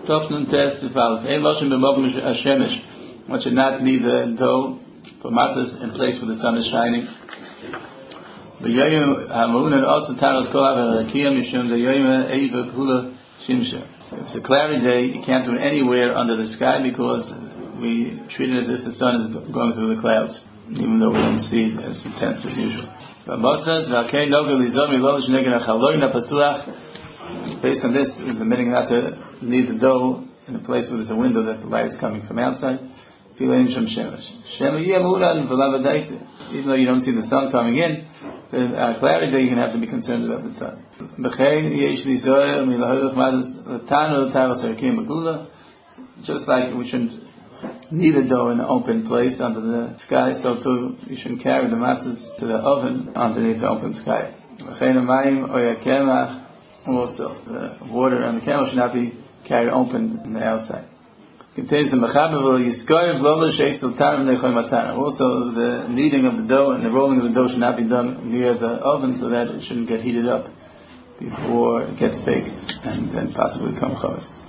Tofnun test valve. Ein loshim b'mogim hashemesh. One should not leave the dough for matzahs in place where the sun is shining. V'yoyim hamunan also taras kol ha'rakiyah mishum v'yoyim eiva kula shimsha. If it's a cloudy day, you can't do it anywhere under the sky because we treat it as if the sun is going through the clouds, even though we don't see it as intense as usual. Based on this, is admitting not to leave the dough in a place where there's a window that the light is coming from outside. Even though you don't see the sun coming in, the cloudy day, you're going to have to be concerned about the sun. Just like we shouldn't leave the dough in an open place under the sky, so too you shouldn't carry the matzahs to the oven underneath the open sky. Also, the water and the camel should not be carried open on the outside. Contains the mechaber yiskoy v'lo sheisel tarim nechol matana. Also, the kneading of the dough and the rolling of the dough should not be done near the oven, so that it shouldn't get heated up before it gets baked and then possibly become chametz.